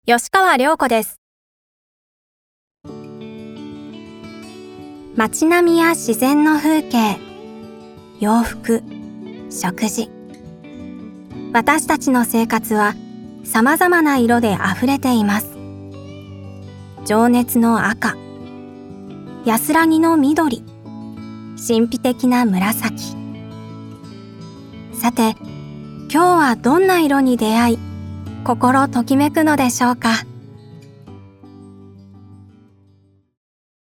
吉川亮子です。街並みや自然の風景、洋服、食事。私たちの生活は様々な色であふれています。情熱の赤、安らぎの緑、神秘的な紫。さて、今日はどんな色に出会い、心ときめくのでしょうか。